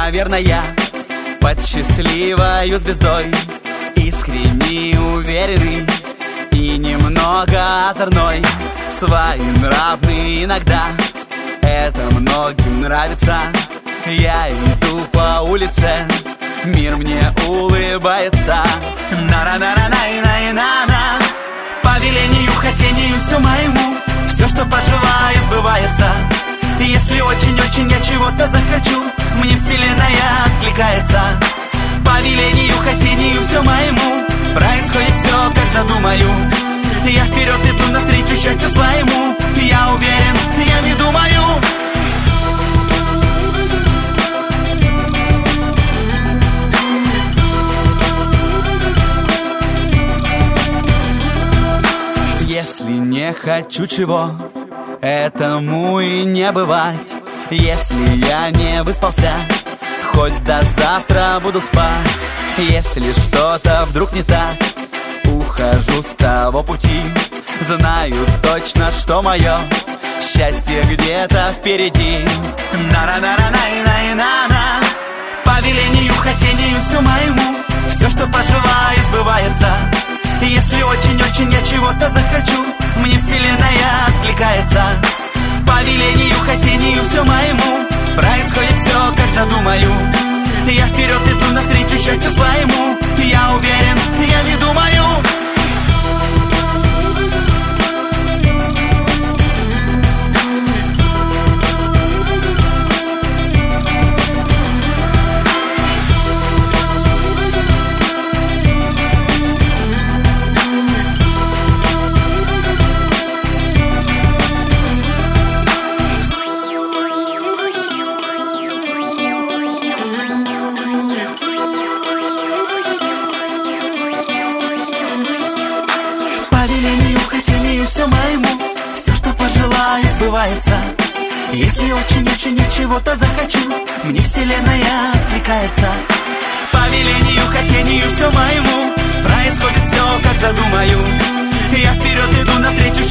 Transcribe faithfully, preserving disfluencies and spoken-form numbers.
наверное, под счастливою звездой, искренний, уверенный и немного озорной, своенравный иногда. Это многим нравится. Я иду по улице, мир мне улыбается. На-на-на-на-на-на-на. По велению, хотению все моему, все, что пожелаю, сбывается. Если очень-очень я чего-то захочу, мне вселенная откликается. По велению, хотению все моему, происходит все, как задумаю. Я вперед иду навстречу счастью своему. Я уверен, я не думаю. Если не хочу чего, этому и не бывать. Если я не выспался, хоть до завтра буду спать. Если что-то вдруг не так, ухожу с того пути. Знаю точно, что мое счастье где-то впереди. На-на-на-на-на-на-на. По велению, хотению все моему, все, что пожелаю, сбывается. Если очень-очень я чего-то захочу, мне вселенная откликается. По велению, хотению все моему, происходит все, как задумаю. Я вперед иду навстречу счастью своему. Я уверен, я не думаю. Все моему, все, что пожелаю, сбывается. Если очень-очень я чего-то захочу, мне вселенная откликается. По велению, хотению все моему, происходит все, как задумаю. Я вперед иду навстречу